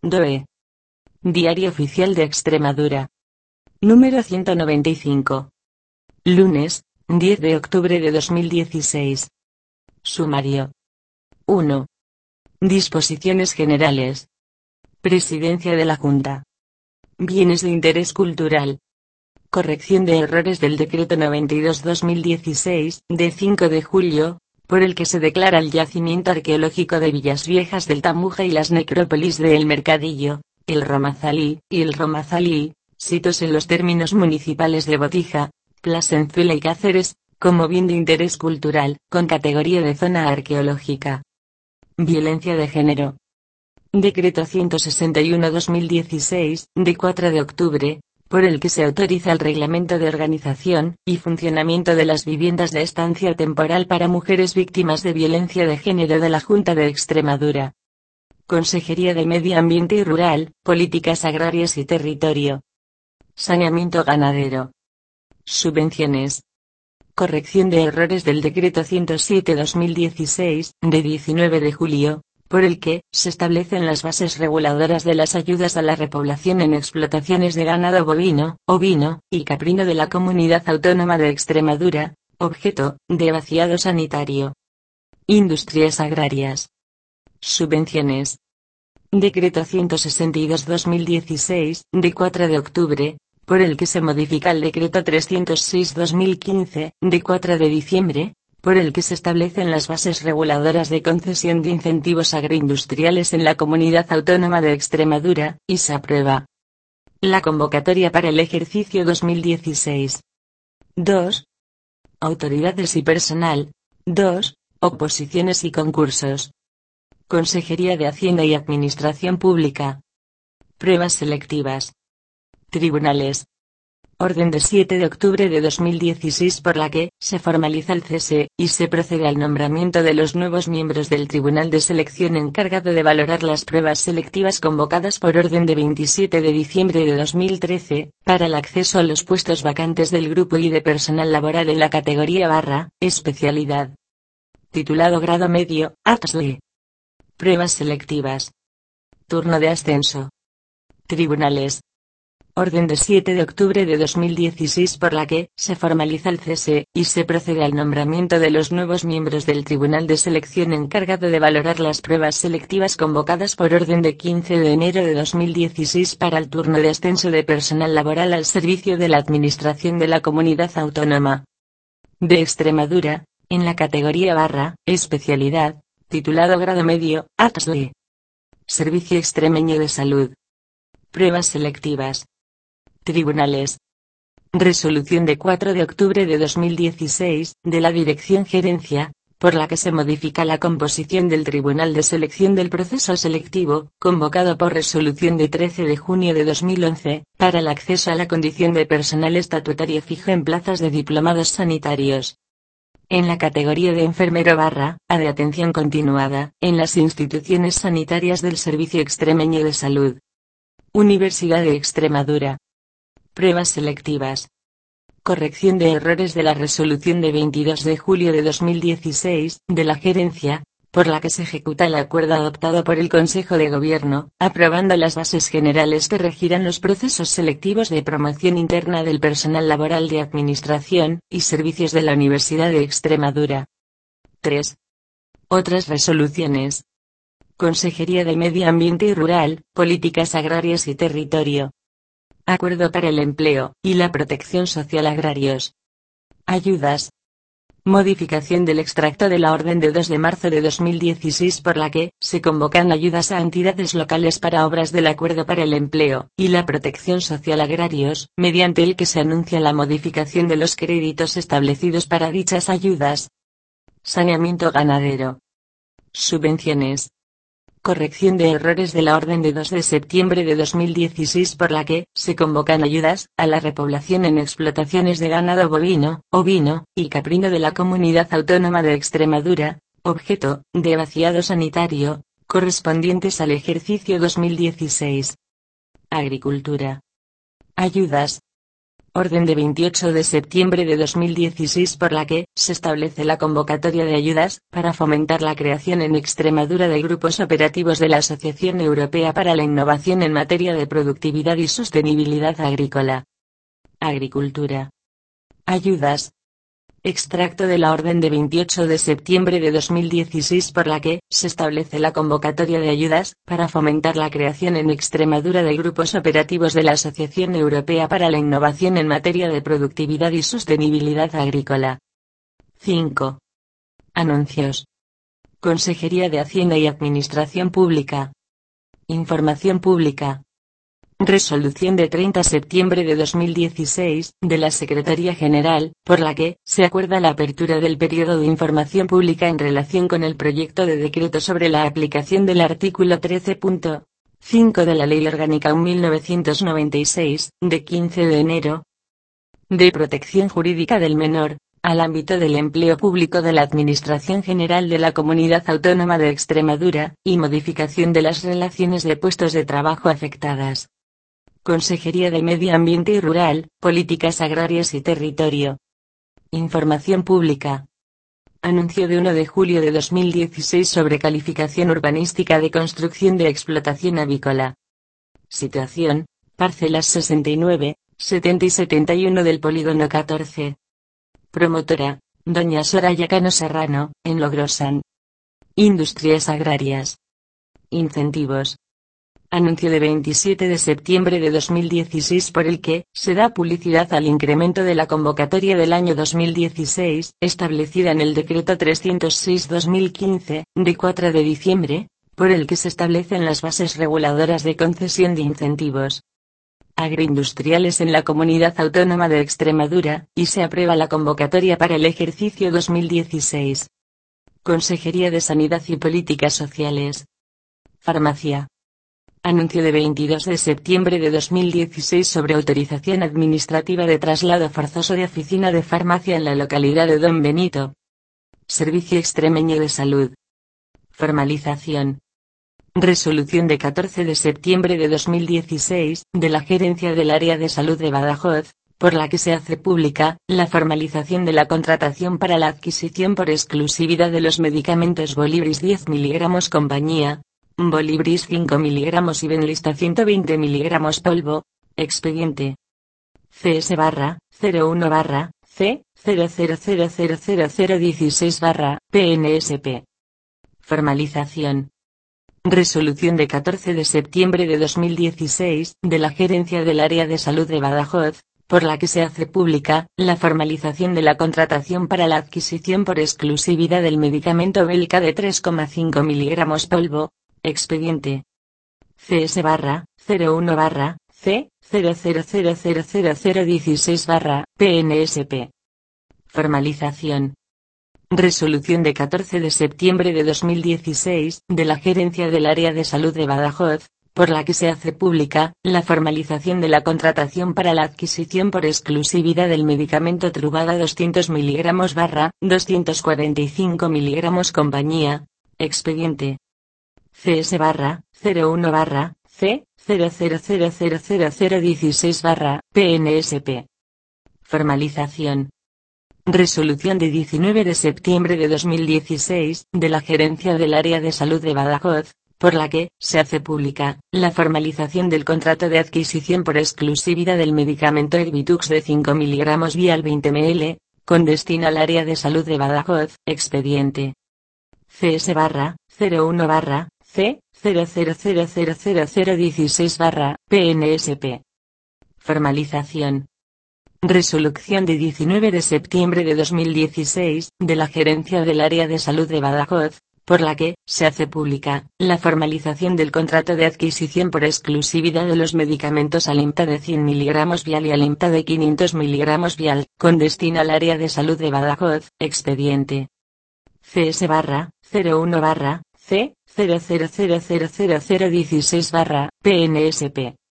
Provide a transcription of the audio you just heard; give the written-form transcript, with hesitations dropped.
DOE. Diario Oficial de Extremadura. Número 195. Lunes, 10 de octubre de 2016. Sumario. 1. Disposiciones generales. Presidencia de la Junta. Bienes de interés cultural. Corrección de errores del Decreto 92/2016, de 5 de julio, por el que se declara el yacimiento arqueológico de Villas Viejas del Tamuja y las necrópolis de El Mercadillo, El Romazalí y El Romazalí, sitos en los términos municipales de Botija, Plasencia y Cáceres, como bien de interés cultural, con categoría de zona arqueológica. Violencia de género. Decreto 161/2016, de 4 de octubre, por el que se autoriza el reglamento de organización y funcionamiento de las viviendas de estancia temporal para mujeres víctimas de violencia de género de la Junta de Extremadura. Consejería de Medio Ambiente y Rural, Políticas Agrarias y Territorio. Saneamiento ganadero. Subvenciones. Corrección de errores del Decreto 107/2016, de 19 de julio, por el que se establecen las bases reguladoras de las ayudas a la repoblación en explotaciones de ganado bovino, ovino y caprino de la Comunidad Autónoma de Extremadura, objeto de vaciado sanitario. Industrias agrarias. Subvenciones. Decreto 162/2016, de 4 de octubre, por el que se modifica el Decreto 306/2015, de 4 de diciembre, por el que se establecen las bases reguladoras de concesión de incentivos agroindustriales en la Comunidad Autónoma de Extremadura, y se aprueba la convocatoria para el ejercicio 2016. 2. Autoridades y personal. 2. Oposiciones y concursos. Consejería de Hacienda y Administración Pública. Pruebas selectivas. Tribunales. Orden de 7 de octubre de 2016 por la que se formaliza el cese y se procede al nombramiento de los nuevos miembros del Tribunal de Selección encargado de valorar las pruebas selectivas convocadas por orden de 27 de diciembre de 2013, para el acceso a los puestos vacantes del Grupo I de personal laboral en la categoría especialidad. Titulado Grado Medio, ATSLE. Pruebas selectivas. Turno de ascenso. Tribunales. Orden de 7 de octubre de 2016 por la que se formaliza el cese y se procede al nombramiento de los nuevos miembros del Tribunal de Selección encargado de valorar las pruebas selectivas convocadas por orden de 15 de enero de 2016 para el turno de ascenso de personal laboral al servicio de la Administración de la Comunidad Autónoma de Extremadura, en la categoría especialidad, titulado Grado Medio, ATSLE. Servicio Extremeño de Salud. Pruebas selectivas. Tribunales. Resolución de 4 de octubre de 2016, de la Dirección Gerencia, por la que se modifica la composición del Tribunal de Selección del proceso selectivo, convocado por resolución de 13 de junio de 2011, para el acceso a la condición de personal estatutario fijo en plazas de diplomados sanitarios. En la categoría de enfermero /A de atención continuada, en las instituciones sanitarias del Servicio Extremeño de Salud. Universidad de Extremadura. Pruebas selectivas. Corrección de errores de la resolución de 22 de julio de 2016, de la Gerencia, por la que se ejecuta el acuerdo adoptado por el Consejo de Gobierno, aprobando las bases generales que regirán los procesos selectivos de promoción interna del personal laboral de Administración y Servicios de la Universidad de Extremadura. 3. Otras resoluciones. Consejería de Medio Ambiente y Rural, Políticas Agrarias y Territorio. Acuerdo para el Empleo y la Protección Social Agrarios. Ayudas. Modificación del extracto de la Orden de 2 de marzo de 2016 por la que se convocan ayudas a entidades locales para obras del Acuerdo para el Empleo y la Protección Social Agrarios, mediante el que se anuncia la modificación de los créditos establecidos para dichas ayudas. Saneamiento ganadero. Subvenciones. Corrección de errores de la Orden de 2 de septiembre de 2016 por la que se convocan ayudas a la repoblación en explotaciones de ganado bovino, ovino y caprino de la Comunidad Autónoma de Extremadura, objeto de vaciado sanitario, correspondientes al ejercicio 2016. Agricultura. Ayudas. Orden de 28 de septiembre de 2016 por la que se establece la convocatoria de ayudas para fomentar la creación en Extremadura de grupos operativos de la Asociación Europea para la Innovación en materia de productividad y sostenibilidad agrícola. Agricultura. Ayudas. Extracto de la orden de 28 de septiembre de 2016 por la que se establece la convocatoria de ayudas para fomentar la creación en Extremadura de grupos operativos de la Asociación Europea para la Innovación en materia de productividad y sostenibilidad agrícola. 5. Anuncios. Consejería de Hacienda y Administración Pública. Información pública. Resolución de 30 de septiembre de 2016, de la Secretaría General, por la que se acuerda la apertura del periodo de información pública en relación con el proyecto de decreto sobre la aplicación del artículo 13.5 de la Ley Orgánica 1996, de 15 de enero, de protección jurídica del menor, al ámbito del empleo público de la Administración General de la Comunidad Autónoma de Extremadura, y modificación de las relaciones de puestos de trabajo afectadas. Consejería de Medio Ambiente y Rural, Políticas Agrarias y Territorio. Información pública. Anuncio de 1 de julio de 2016 sobre calificación urbanística de construcción de explotación avícola. Situación: parcelas 69, 70 y 71 del polígono 14. Promotora: doña Soraya Cano Serrano, en Logrosan. Industrias agrarias. Incentivos. Anuncio de 27 de septiembre de 2016 por el que se da publicidad al incremento de la convocatoria del año 2016, establecida en el Decreto 306/2015, de 4 de diciembre, por el que se establecen las bases reguladoras de concesión de incentivos agroindustriales en la Comunidad Autónoma de Extremadura, y se aprueba la convocatoria para el ejercicio 2016. Consejería de Sanidad y Políticas Sociales. Farmacia. Anuncio de 22 de septiembre de 2016 sobre autorización administrativa de traslado forzoso de oficina de farmacia en la localidad de Don Benito. Servicio Extremeño de Salud. Formalización. Resolución de 14 de septiembre de 2016, de la Gerencia del Área de Salud de Badajoz, por la que se hace pública la formalización de la contratación para la adquisición por exclusividad de los medicamentos Bolibris 10 mg compañía, Bolibris 5 mg y Benlista 120 mg polvo, expediente CS/01/C 0000016/PNSP. Formalización. Resolución de 14 de septiembre de 2016, de la Gerencia del Área de Salud de Badajoz, por la que se hace pública la formalización de la contratación para la adquisición por exclusividad del medicamento Belka de 3,5 mg polvo, expediente CS/01/C 0000016/PNSP. Formalización. Resolución de 14 de septiembre de 2016, de la Gerencia del Área de Salud de Badajoz, por la que se hace pública la formalización de la contratación para la adquisición por exclusividad del medicamento Truvada 200 mg/245 mg compañía, expediente CS/01/C 0000016/PNSP. Formalización. Resolución de 19 de septiembre de 2016, de la Gerencia del Área de Salud de Badajoz, por la que se hace pública la formalización del contrato de adquisición por exclusividad del medicamento Erbitux de 5 mg vial 20 ml, con destino al Área de Salud de Badajoz, expediente CS/01/C 0000016/PNSP. Formalización. Resolución de 19 de septiembre de 2016, de la Gerencia del Área de Salud de Badajoz, por la que se hace pública la formalización del contrato de adquisición por exclusividad de los medicamentos Alimta de 100 mg vial y Alimta de 500 mg vial, con destino al Área de Salud de Badajoz, expediente CS/01/C 0000016/PNSP.